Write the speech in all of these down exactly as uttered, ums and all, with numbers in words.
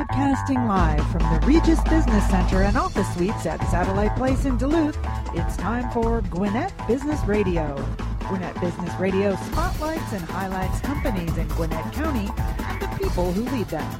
Broadcasting live from the Regis Business Center and office suites at Satellite Place in Duluth, it's time for Gwinnett Business Radio. Gwinnett Business Radio spotlights and highlights companies in Gwinnett County and the people who lead them.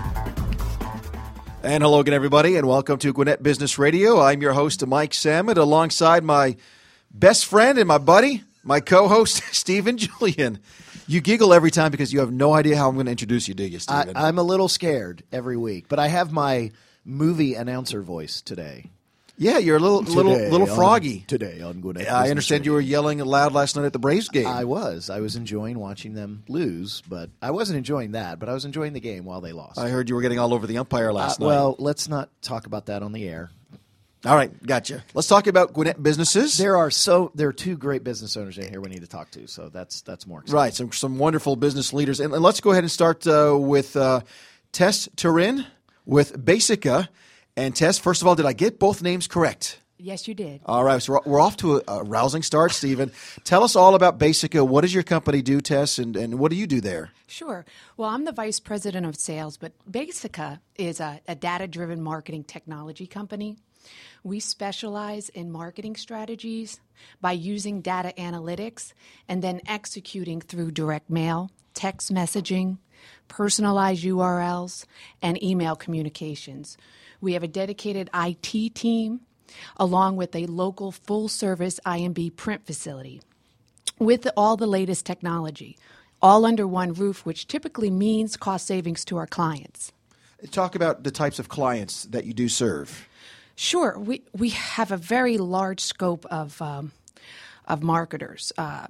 And hello again, everybody, and welcome to Gwinnett Business Radio. I'm your host, Mike Samet, alongside my best friend and my buddy, my co-host, Stephen Julian. You giggle every time because you have no idea how I'm going to introduce you, do you, Stephen? I, I'm a little scared every week, but I have my movie announcer voice today. Yeah, you're a little today little little on, froggy. Today on Gwinnett. Yeah, I understand you were yelling loud last night at the Braves game. I was. I was enjoying watching them lose, but I wasn't enjoying that, but I was enjoying the game while they lost. I heard you were getting all over the umpire last uh, night. Well, let's not talk about that on the air. All right, gotcha. Let's talk about Gwinnett businesses. There are so there are two great business owners in here we need to talk to, so that's that's more exciting. Right, some some wonderful business leaders. And, and let's go ahead and start uh, with uh, Tess Turin with Basica. And Tess, first of all, did I get both names correct? Yes, you did. All right, so we're, we're off to a, a rousing start, Stephen. Tell us all about Basica. What does your company do, Tess, and, and what do you do there? Sure. Well, I'm the vice president of sales, but Basica is a, a data-driven marketing technology company. We specialize in marketing strategies by using data analytics and then executing through direct mail, text messaging, personalized U R Ls, and email communications. We have a dedicated I T team along with a local full-service I M B print facility with all the latest technology, all under one roof, which typically means cost savings to our clients. Talk about the types of clients that you do serve. Sure. We we have a very large scope of um, of marketers, uh,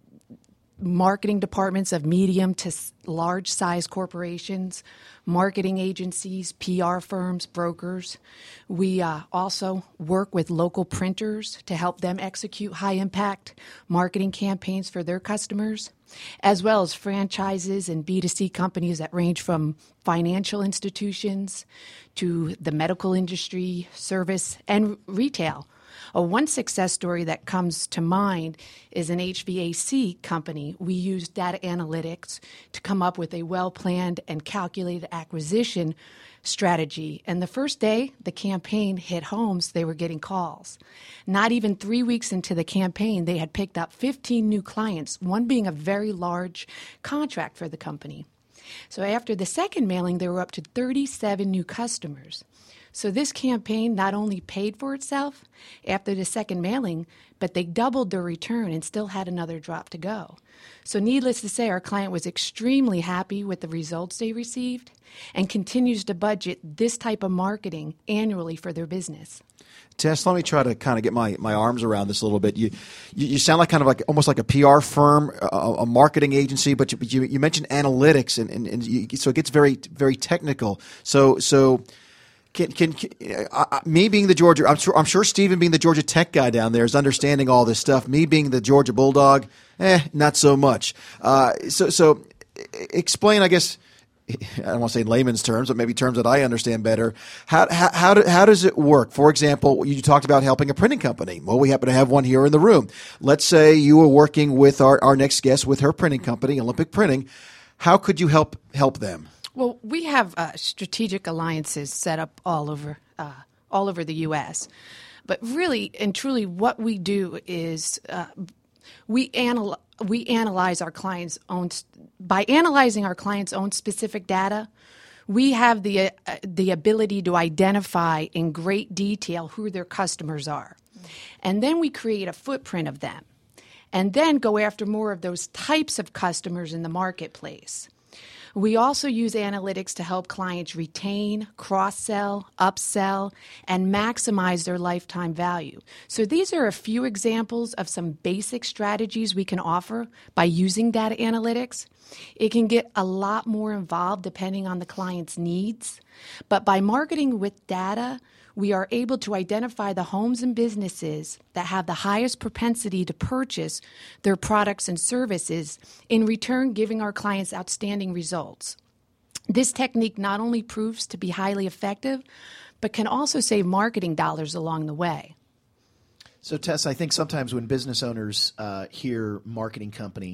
marketing departments of medium to s- large size corporations, marketing agencies, P R firms, brokers. We uh, also work with local printers to help them execute high impact marketing campaigns for their customers, as well as franchises and B two C companies that range from financial institutions to the medical industry, service, and retail. Uh, one success story that comes to mind is an H V A C company. We used data analytics to come up with a well-planned and calculated acquisition strategy. And the first day the campaign hit homes, they were getting calls. Not even three weeks into the campaign, they had picked up fifteen new clients, one being a very large contract for the company. So after the second mailing, they were up to thirty-seven new customers. So this campaign not only paid for itself after the second mailing, but they doubled their return and still had another drop to go. So needless to say, our client was extremely happy with the results they received and continues to budget this type of marketing annually for their business. Tess, let me try to kind of get my, my arms around this a little bit. You, you you sound like kind of like almost like a P R firm, a, a marketing agency, but you you, you mentioned analytics, and, and, and you, so it gets very very technical. So so. Can, can, can uh, me being the Georgia, I'm sure, I'm sure Stephen being the Georgia Tech guy down there is understanding all this stuff. Me being the Georgia Bulldog, eh, not so much. Uh, so, so explain, I guess, I don't want to say in layman's terms, but maybe terms that I understand better. How how how, do, how does it work? For example, you talked about helping a printing company. Well, we happen to have one here in the room. Let's say you were working with our, our next guest with her printing company, Olympic Printing. How could you help help them? Well, we have uh, strategic alliances set up all over uh, all over the U S But really and truly what we do is uh, we, anal- we analyze our clients' own – by analyzing our clients' own specific data, we have the, uh, the ability to identify in great detail who their customers are. And then we create a footprint of them and then go after more of those types of customers in the marketplace. We also use analytics to help clients retain, cross-sell, upsell, and maximize their lifetime value. So these are a few examples of some basic strategies we can offer by using data analytics. It can get a lot more involved depending on the client's needs. But by marketing with data, we are able to identify the homes and businesses that have the highest propensity to purchase their products and services, in return giving our clients outstanding results. This technique not only proves to be highly effective, but can also save marketing dollars along the way. So, Tess, I think sometimes when business owners uh, hear marketing company,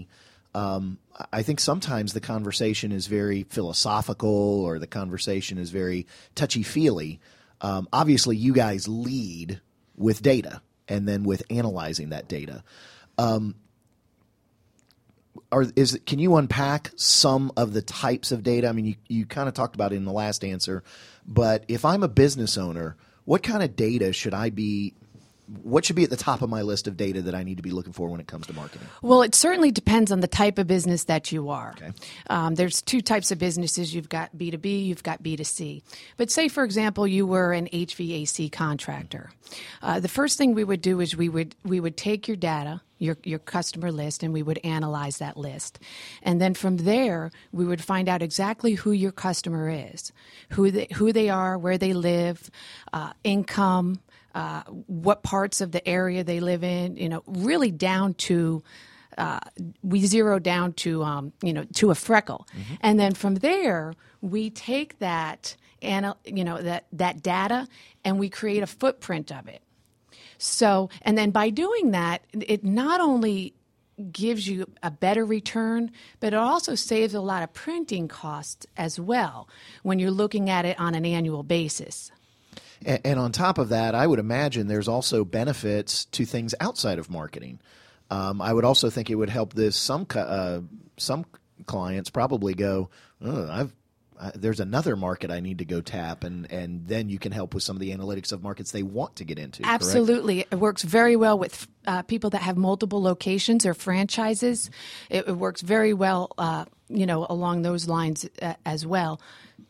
Um, I think sometimes the conversation is very philosophical or the conversation is very touchy-feely. Um, obviously, you guys lead with data and then with analyzing that data. Um, are, is, can you unpack some of the types of data? I mean, you, you kind of talked about it in the last answer, but if I'm a business owner, what kind of data should I be What should be at the top of my list of data that I need to be looking for when it comes to marketing? Well, it certainly depends on the type of business that you are. Okay. Um, there's two types of businesses. You've got B two B, you've got B two C. But say, for example, you were an H V A C contractor. Uh, the first thing we would do is we would we would take your data, your your customer list, and we would analyze that list. And then from there, we would find out exactly who your customer is, who they, who they are, where they live, uh, income, Uh, what parts of the area they live in, you know, really down to, uh, we zero down to, um, you know, to a freckle. Mm-hmm. And then from there, we take that, and you know, that, that data and we create a footprint of it. So, and then by doing that, it not only gives you a better return, but it also saves a lot of printing costs as well when you're looking at it on an annual basis. And, and on top of that, I would imagine there's also benefits to things outside of marketing. Um, I would also think it would help this. Some uh, some clients probably go, oh, I've uh, there's another market I need to go tap, and, and then you can help with some of the analytics of markets they want to get into. Absolutely. Correct? It works very well with uh, people that have multiple locations or franchises. It, it works very well, uh, you know, along those lines uh, as well.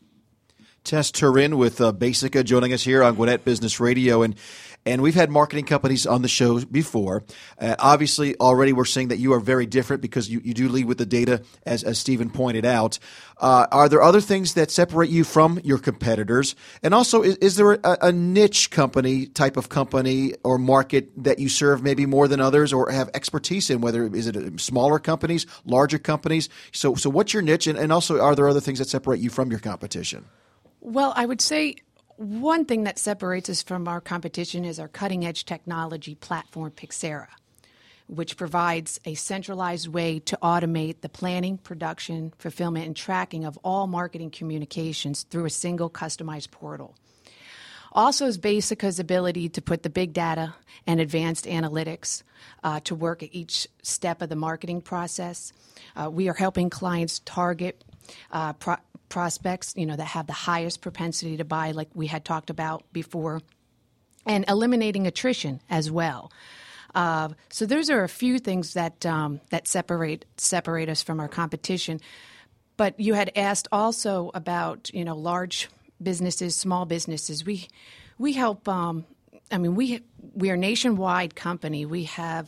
Tess Turin with uh, Basica joining us here on Gwinnett Business Radio. And and we've had marketing companies on the show before. Uh, obviously, already we're seeing that you are very different because you, you do lead with the data, as, as Stephen pointed out. Uh, are there other things that separate you from your competitors? And also, is, is there a, a niche company, type of company or market that you serve maybe more than others or have expertise in, whether is it smaller companies, larger companies? So, so what's your niche? And, and also, are there other things that separate you from your competition? Well, I would say one thing that separates us from our competition is our cutting-edge technology platform, Pixera, which provides a centralized way to automate the planning, production, fulfillment, and tracking of all marketing communications through a single customized portal. Also is Basica's ability to put the big data and advanced analytics uh, to work at each step of the marketing process. Uh, we are helping clients target uh, pro- prospects, you know, that have the highest propensity to buy, like we had talked about before, and eliminating attrition as well. Uh, so those are a few things that um, that separate separate us from our competition. But you had asked also about, you know, large businesses, small businesses. We we help. Um, I mean, we we are a nationwide company. We have.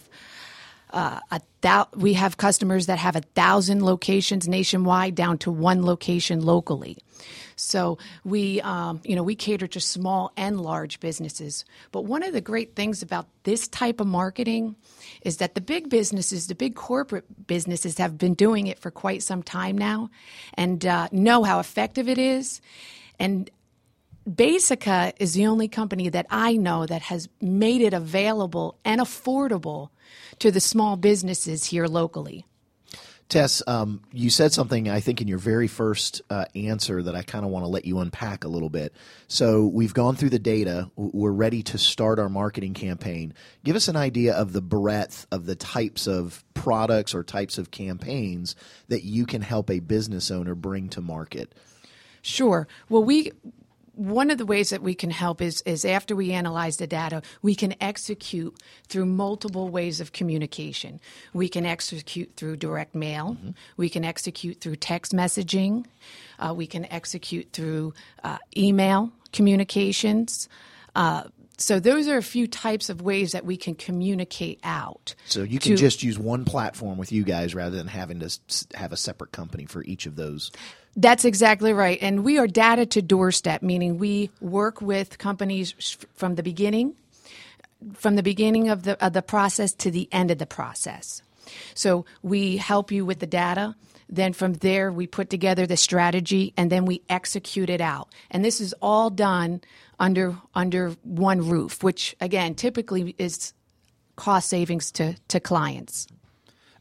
Uh, a thou- we have customers that have a thousand locations nationwide down to one location locally. So we, um, you know, we cater to small and large businesses. But one of the great things about this type of marketing is that the big businesses, the big corporate businesses have been doing it for quite some time now and uh, know how effective it is. And Basica is the only company that I know that has made it available and affordable to the small businesses here locally. Tess, um, you said something, I think, in your very first uh, answer that I kind of want to let you unpack a little bit. So we've gone through the data. We're ready to start our marketing campaign. Give us an idea of the breadth of the types of products or types of campaigns that you can help a business owner bring to market. Sure. Well, we... One of the ways that we can help is, is after we analyze the data, we can execute through multiple ways of communication. We can execute through direct mail. Mm-hmm. We can execute through text messaging. Uh, we can execute through uh, email communications. Uh, so those are a few types of ways that we can communicate out. So you can to, just use one platform with you guys rather than having to have a separate company for each of those. That's exactly right. And we are data to doorstep, meaning we work with companies from the beginning, from the beginning of the of the process to the end of the process. So we help you with the data. Then from there, we put together the strategy, and then we execute it out. And this is all done under under one roof, which, again, typically is cost savings to, to clients.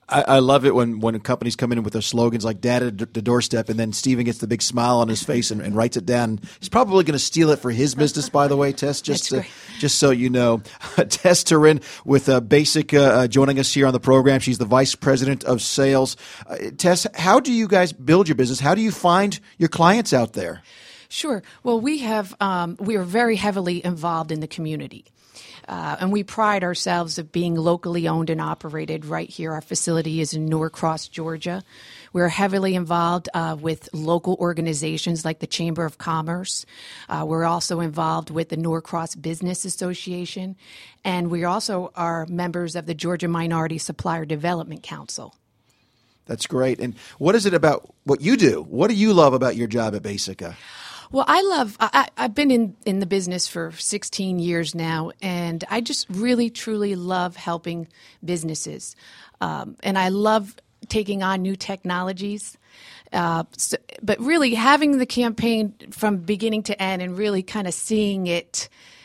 I, I love it when, when companies come in with their slogans like "Data to the doorstep," and then Stephen gets the big smile on his face and, and writes it down. He's probably going to steal it for his business, by the way, Tess. Just to, just so you know, Tess Turin with uh, Basica uh, joining us here on the program. She's the vice president of sales. Uh, Tess, how do you guys build your business? How do you find your clients out there? Sure. Well, we have um, we are very heavily involved in the community. Uh, and we pride ourselves of being locally owned and operated right here. Our facility is in Norcross, Georgia. We're heavily involved uh, with local organizations like the Chamber of Commerce. Uh, we're also involved with the Norcross Business Association. And we also are members of the Georgia Minority Supplier Development Council. That's great. And what is it about what you do? What do you love about your job at Basica? Well, I love, I, I've been in, in the business for sixteen years now, and I just really, truly love helping businesses. Um, and I love taking on new technologies. Uh, so, but really having the campaign from beginning to end and really kind of seeing it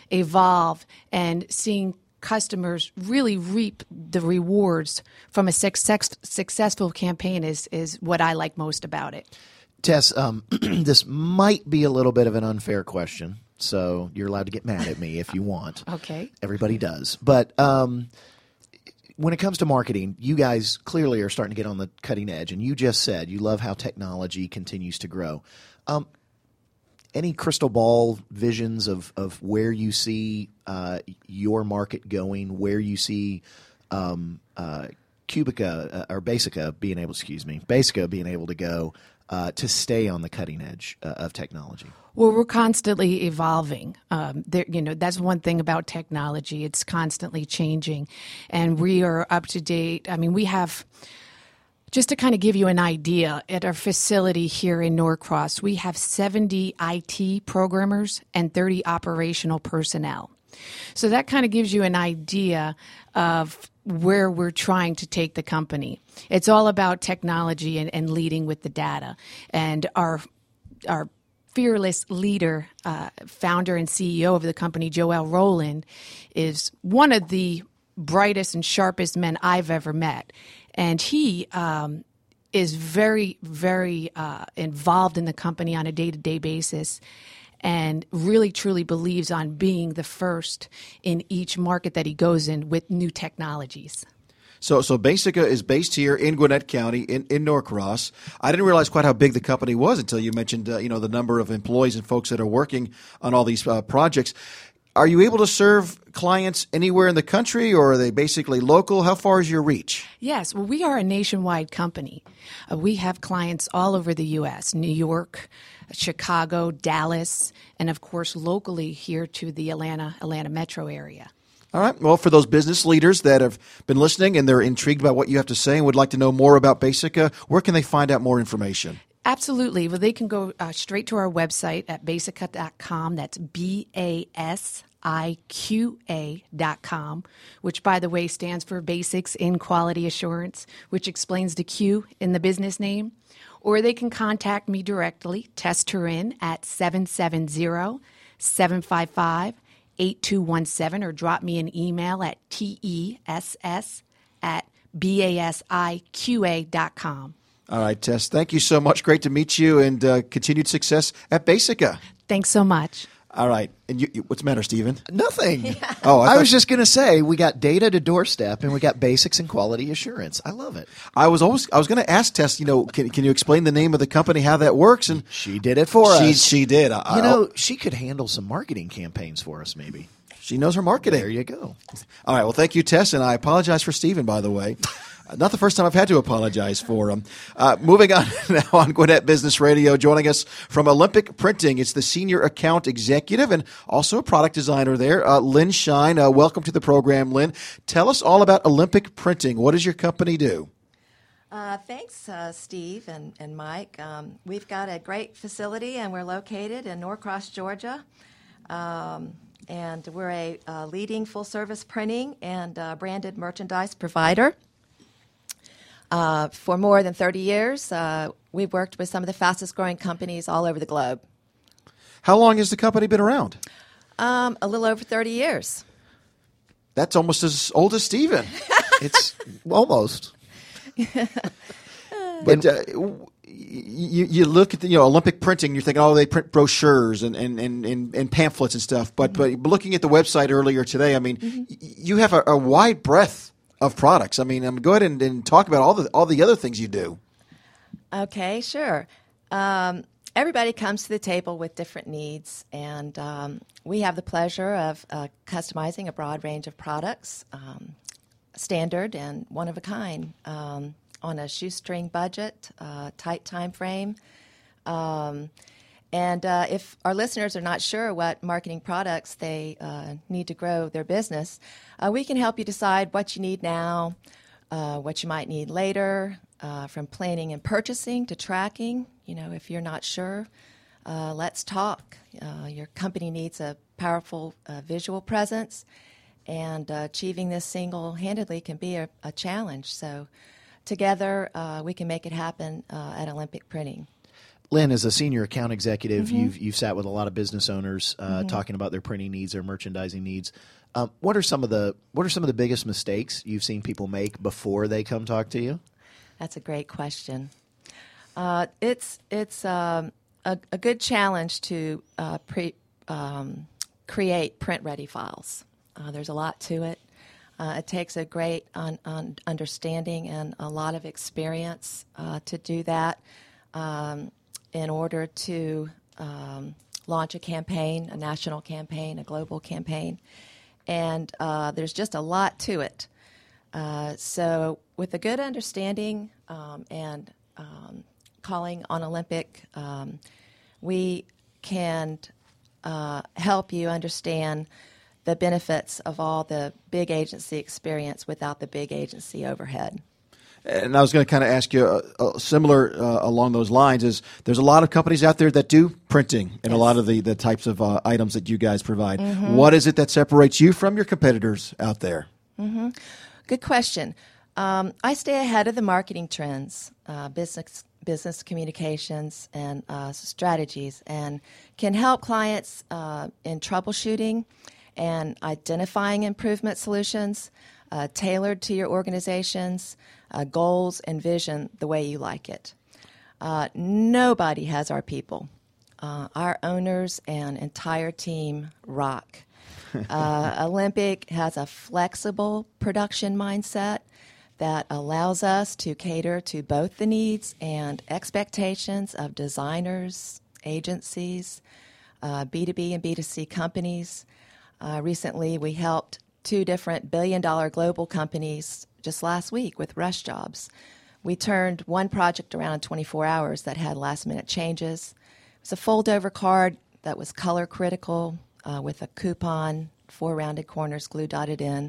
evolve and seeing customers really reap the rewards from a success, successful campaign is, is what I like most about it. Tess, um, this might be a little bit of an unfair question, so you're allowed to get mad at me if you want. Okay. Everybody does. But um, when it comes to marketing, you guys clearly are starting to get on the cutting edge, and you just said you love how technology continues to grow. Um, any crystal ball visions of, of where you see uh, your market going, where you see um, uh, Cubica uh, or Basica being able, excuse me, Basica being able to go Uh, to stay on the cutting edge uh, of technology? Well, we're constantly evolving. Um, there, you know, that's one thing about technology. It's constantly changing, and we are up to date. I mean, we have, just to kind of give you an idea, at our facility here in Norcross, we have seventy I T programmers and thirty operational personnel. So that kind of gives you an idea of where we're trying to take the company. It's all about technology and, and leading with the data. And our our fearless leader, uh, founder and C E O of the company, Joel Rowland, is one of the brightest and sharpest men I've ever met. And he um, is very, very uh, involved in the company on a day-to-day basis, and really truly believes on being the first in each market that he goes in with new technologies. So so Basica is based here in Gwinnett County, in, in Norcross. I didn't realize quite how big the company was until you mentioned uh, you know the number of employees and folks that are working on all these uh, projects. Are you able to serve clients anywhere in the country, or are they basically local? How far is your reach? Yes, well, we are a nationwide company. Uh, we have clients all over the U S, New York, Chicago, Dallas, and of course locally here to the Atlanta, Atlanta metro area. All right. Well, for those business leaders that have been listening and they're intrigued by what you have to say and would like to know more about Basica, where can they find out more information? Absolutely. Well, they can go uh, straight to our website at basica dot com. That's B A S I Q A dot com, which, by the way, stands for Basics in Quality Assurance, which explains the Q in the business name. Or they can contact me directly, Tess Turin, at seven seven zero, seven five five, eight two one seven, or drop me an email at tess at basiqa dot com. All right, Tess, thank you so much. Great to meet you, and uh, continued success at Basica. Thanks so much. All right. And you, you, what's the matter, Stephen? Nothing. Yeah. Oh, I, I was just going to say we got data to doorstep and we got basics and quality assurance. I love it. I was always I was going to ask Tess, you know, can can you explain the name of the company, how that works? And she did it for she, us. She did. I, you know, she could handle some marketing campaigns for us, maybe. She knows her marketing. There you go. All right. Well, thank you, Tess, and I apologize for Stephen, by the way. Not the first time I've had to apologize for him. Uh, moving on now on Gwinnett Business Radio, joining us from Olympic Printing, it's the Senior Account Executive and also a product designer there, uh, Lynn Shine. Uh, welcome to the program, Lynn. Tell us all about Olympic Printing. What does your company do? Uh, thanks, uh, Steve and, and Mike. Um, we've got a great facility, and we're located in Norcross, Georgia. Um, and we're a uh, leading full-service printing and uh, branded merchandise provider. Uh, for more than thirty years, uh, we've worked with some of the fastest-growing companies all over the globe. How long has the company been around? Um, a little over thirty years. That's almost as old as Stephen. It's almost. But uh, you, you look at the you know Olympic printing, you're thinking, oh, they print brochures and, and, and, and, and pamphlets and stuff. But mm-hmm. but looking at the website earlier today, I mean, mm-hmm. you have a, a wide breadth of products. I mean, um, go ahead and, and talk about all the all the other things you do. Okay, sure. Um, everybody comes to the table with different needs, and um, we have the pleasure of uh, customizing a broad range of products, um, standard and one of a kind. Um, on a shoestring budget, uh, tight time frame. Um, and uh, if our listeners are not sure what marketing products they uh, need to grow their business, uh, we can help you decide what you need now, uh, what you might need later, uh, from planning and purchasing to tracking. You know, if you're not sure, uh, let's talk. Uh, your company needs a powerful uh, visual presence, and uh, achieving this single-handedly can be a, a challenge. So together, uh, we can make it happen uh, at Olympic Printing. Lynn, as a senior account executive, mm-hmm. you've you've sat with a lot of business owners uh, mm-hmm. talking about their printing needs, their merchandising needs. Um, what are some of the what are some of the biggest mistakes you've seen people make before they come talk to you? That's a great question. Uh, it's it's um, a, a good challenge to uh, pre, um, create print-ready files. Uh, there's a lot to it. Uh, it takes a great un- un- understanding and a lot of experience uh, to do that um, in order to um, launch a campaign, a national campaign, a global campaign. And uh, there's just a lot to it. Uh, so with a good understanding um, and um, calling on Olympic, um, we can uh, help you understand the benefits of all the big agency experience without the big agency overhead. And I was going to kind of ask you uh, uh, similar uh, along those lines is there's a lot of companies out there that do printing and yes. a lot of the, the types of uh, items that you guys provide. Mm-hmm. What is it that separates you from your competitors out there? Mm-hmm. Good question. Um, I stay ahead of the marketing trends, uh, business business communications, and uh, strategies, and can help clients uh, in troubleshooting and identifying improvement solutions uh, tailored to your organization's uh, goals and vision the way you like it. Uh, nobody has our people. Uh, our owners and entire team rock. Uh, Olympic has a flexible production mindset that allows us to cater to both the needs and expectations of designers, agencies, uh, B two B and B two C companies. Uh, recently, we helped two different billion-dollar global companies just last week with rush jobs. We turned one project around in twenty-four hours that had last-minute changes. It was a fold-over card that was color-critical uh, with a coupon, four rounded corners glue-dotted in.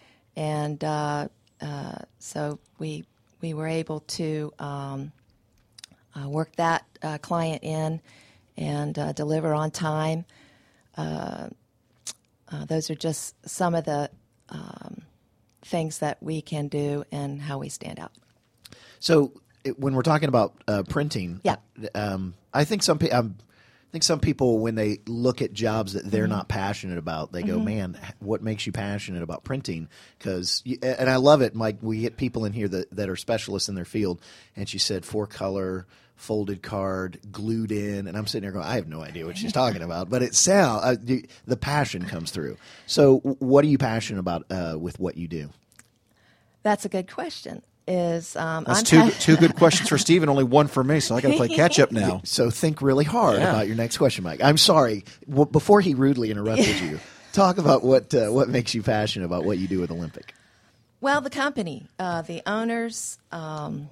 And uh, uh, so we we were able to um, uh, work that uh, client in and uh, deliver on time. Uh, Uh, those are just some of the um, things that we can do and how we stand out. So, it, when we're talking about uh, printing, yeah, um, I think some people, um, I think some people, when they look at jobs that they're mm-hmm. not passionate about, they mm-hmm. go, "Man, what makes you passionate about printing?" Because, and I love it, Mike. We get people in here that, that are specialists in their field, and she said four color. Folded card, glued in, and I'm sitting there going, I have no idea what she's talking about, but it sounds uh, the passion comes through. So, what are you passionate about uh, with what you do? That's a good question. Is um, that's I'm two pa- two good questions for Steve and only one for me, so I got to play catch up now. So think really hard yeah. about your next question, Mike. I'm sorry. W- before he rudely interrupted you, talk about what uh, what makes you passionate about what you do with Olympic. Well, the company, uh, the owners. Um,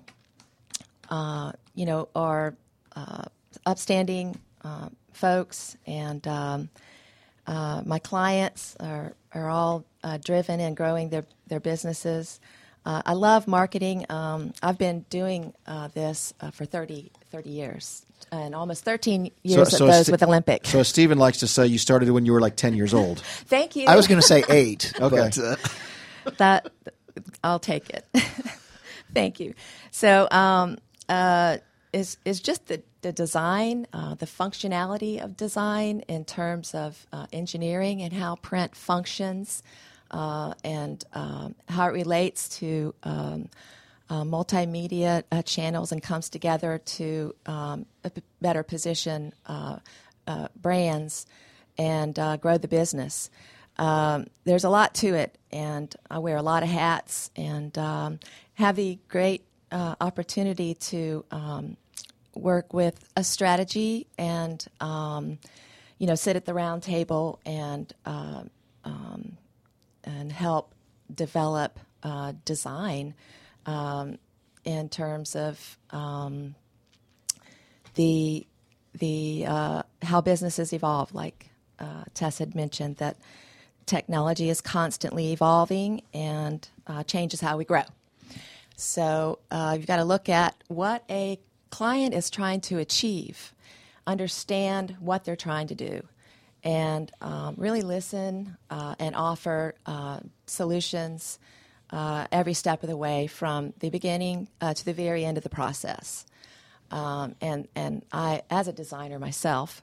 Uh, you know, are uh, upstanding uh, folks, and um, uh, my clients are are all uh, driven and growing their their businesses. Uh, I love marketing. Um, I've been doing uh, this uh, for thirty, thirty years, and almost thirteen years so, of so those St- with Olympic. So Stephen likes to say you started when you were like ten years old. Thank you. I was going to say eight. Okay. But, uh... that I'll take it. Thank you. So. Um, Uh, is is just the, the design, uh, the functionality of design in terms of uh, engineering and how print functions uh, and um, how it relates to um, uh, multimedia uh, channels and comes together to um, a p- better position uh, uh, brands and uh, grow the business. Um, there's a lot to it, and I wear a lot of hats and um, have the great uh, opportunity to um, work with a strategy and, um, you know, sit at the round table and uh, um, and help develop uh, design um, in terms of um, the the uh, how businesses evolve. Like uh, Tess had mentioned, that technology is constantly evolving and uh, changes how we grow. So uh, you've got to look at what a client is trying to achieve, understand what they're trying to do, and um, really listen uh, and offer uh, solutions uh, every step of the way from the beginning uh, to the very end of the process. Um, and, and I, as a designer myself,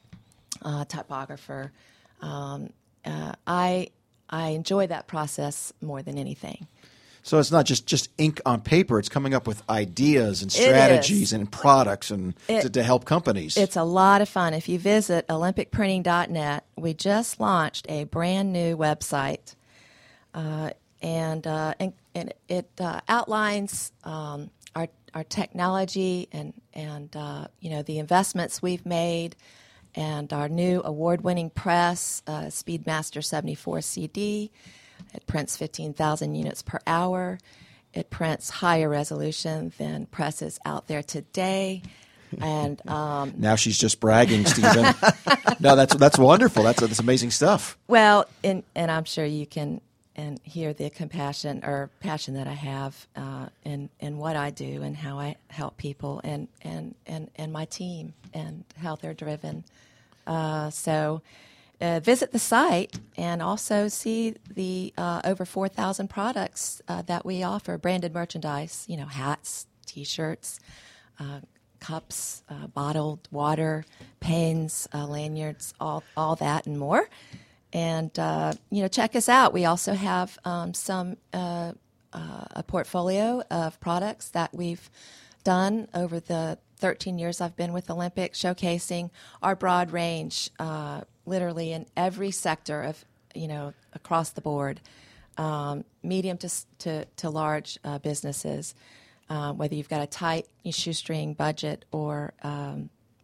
uh, typographer, um, uh, I, I enjoy that process more than anything. So it's not just, just ink on paper. It's coming up with ideas and strategies and products and it, to, to help companies. It's a lot of fun. If you visit olympic printing dot net, we just launched a brand new website, uh, and, uh, and and it uh, outlines um, our our technology and and uh, you know, the investments we've made, and our new award-winning press, uh, Speedmaster seventy-four C D. It prints fifteen thousand units per hour. It prints higher resolution than presses out there today. And um, now she's just bragging, Stephen. No, that's that's wonderful. That's that's amazing stuff. Well, and and I'm sure you can and hear the compassion or passion that I have uh, in in what I do and how I help people and and and, and my team and how they're driven. Uh, so. Uh, visit the site and also see the uh, over four thousand products uh, that we offer, branded merchandise, you know, hats, T-shirts, uh, cups, uh, bottled water, pens, uh, lanyards, all, all that and more. And, uh, you know, check us out. We also have um, some uh, uh, a portfolio of products that we've done over the thirteen years I've been with Olympic, showcasing our broad range, uh, literally in every sector of, you know, across the board, um, medium to to, to large uh, businesses, uh, whether you've got a tight shoestring budget or, um,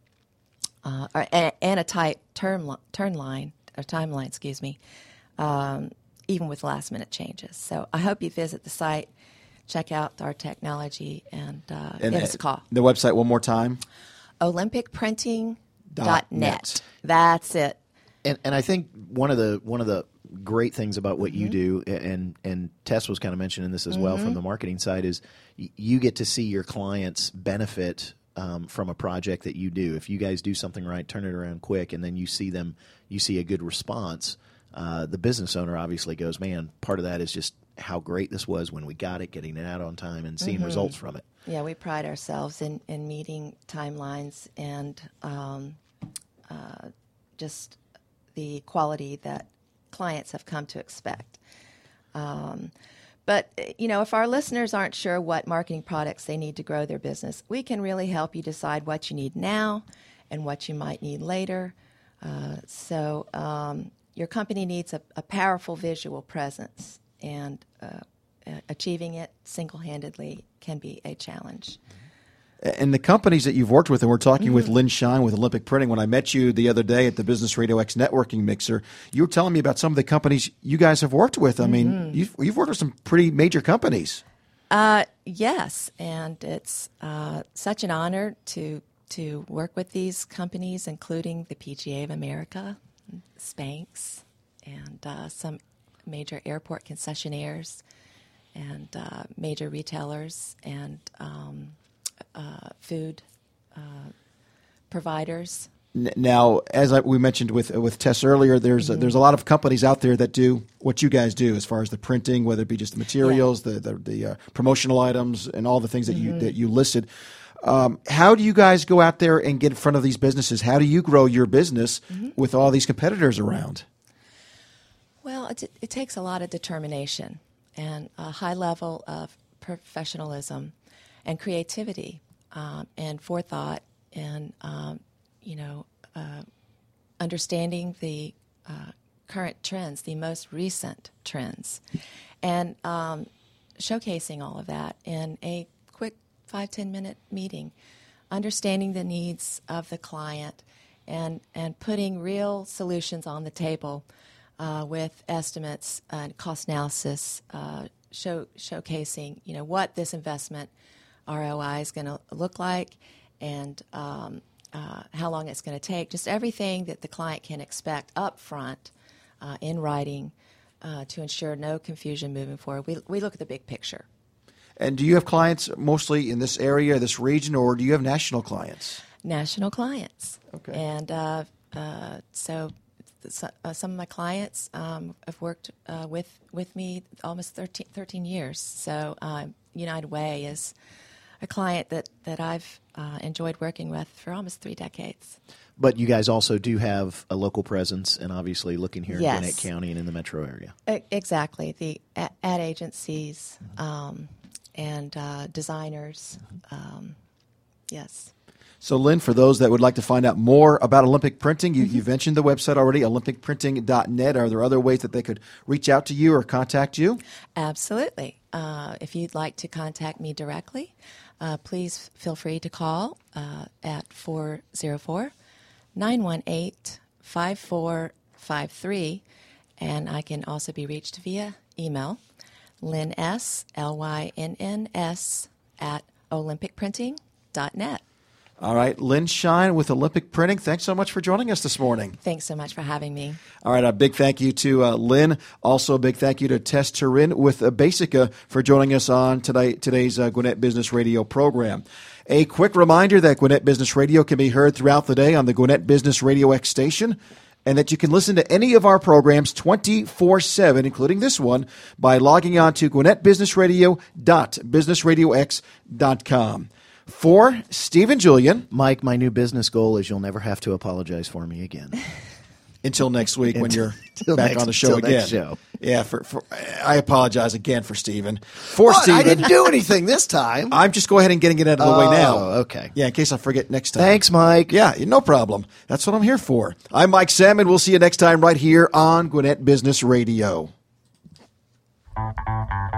uh, or and a tight term turn line or timeline, excuse me, um, even with last minute changes. So I hope you visit the site. Check out our technology and, uh, and give us a call. The website one more time? olympic printing dot net. That's it. And and I think one of the one of the great things about what mm-hmm. you do, and and Tess was kind of mentioning this as mm-hmm. well from the marketing side, is y- you get to see your clients benefit um, from a project that you do. If you guys do something right, turn it around quick, and then you see them, you see a good response. Uh, the business owner obviously goes, man, part of that is just how great this was when we got it, getting it out on time, and seeing mm-hmm. results from it. Yeah, we pride ourselves in, in meeting timelines and um, uh, just the quality that clients have come to expect. Um, but, you know, if our listeners aren't sure what marketing products they need to grow their business, we can really help you decide what you need now and what you might need later. Uh, so um, your company needs a, a powerful visual presence, and uh, achieving it single-handedly can be a challenge. And the companies that you've worked with, and we're talking mm-hmm. with Lynn Shine with Olympic Printing. When I met you the other day at the Business Radio X Networking Mixer, you were telling me about some of the companies you guys have worked with. I mm-hmm. mean, you've, you've worked with some pretty major companies. Uh, yes, and it's uh, such an honor to to work with these companies, including the P G A of America, Spanx, and uh, some major airport concessionaires, and uh, major retailers, and um, uh, food uh, providers. Now, as I, we mentioned with with Tess earlier, there's mm-hmm. a, there's a lot of companies out there that do what you guys do as far as the printing, whether it be just the materials, yeah. the the, the uh, promotional items, and all the things that mm-hmm. you that you listed. Um, how do you guys go out there and get in front of these businesses? How do you grow your business mm-hmm. with all these competitors around? Well, it, it takes a lot of determination and a high level of professionalism and creativity um, and forethought and, um, you know, uh, understanding the uh, current trends, the most recent trends, and um, showcasing all of that in a quick five, ten minute meeting, understanding the needs of the client and, and putting real solutions on the table uh, with estimates and cost analysis, uh, show, showcasing, you know, what this investment R O I is going to look like and um, uh, how long it's going to take, just everything that the client can expect up front uh, in writing uh, to ensure no confusion moving forward. We, we look at the big picture. And do you have clients mostly in this area, this region, or do you have national clients? National clients. Okay. And uh, uh, so th- uh, some of my clients um, have worked uh, with, with me almost thirteen, thirteen years. So uh, United Way is a client that, that I've uh, enjoyed working with for almost three decades. But you guys also do have a local presence and obviously looking here Yes. in Gwinnett County and in the metro area. E- Exactly. The a- ad agencies um, and uh, designers. Um, yes. So, Lynn, for those that would like to find out more about Olympic Printing, you, you've mentioned the website already, olympic printing dot net. Are there other ways that they could reach out to you or contact you? Absolutely. Uh, if you'd like to contact me directly, uh, please feel free to call uh, at four oh four, nine one eight, five four five three, and I can also be reached via email, Lynn S, L Y N N S, at olympic printing dot net. All right, Lynn Shine with Olympic Printing. Thanks so much for joining us this morning. Thanks so much for having me. All right, a big thank you to uh, Lynn. Also, a big thank you to Tess Turin with uh, Basica for joining us on today, today's uh, Gwinnett Business Radio program. A quick reminder that Gwinnett Business Radio can be heard throughout the day on the Gwinnett Business Radio X station, and that you can listen to any of our programs twenty-four seven, including this one, by logging on to gwinnett business radio dot business radio x dot com. For Stephen Julian. Mike, my new business goal is you'll never have to apologize for me again. Until next week when you're Until back next- on the show until again. next show. Yeah, for, for I apologize again for Stephen. For What? Stephen. I didn't do anything this time. I'm just go ahead and getting it out of the way now. Oh, okay. Yeah, in case I forget next time. Thanks, Mike. Yeah, no problem. That's what I'm here for. I'm Mike Salmon. We'll see you next time right here on Gwinnett Business Radio.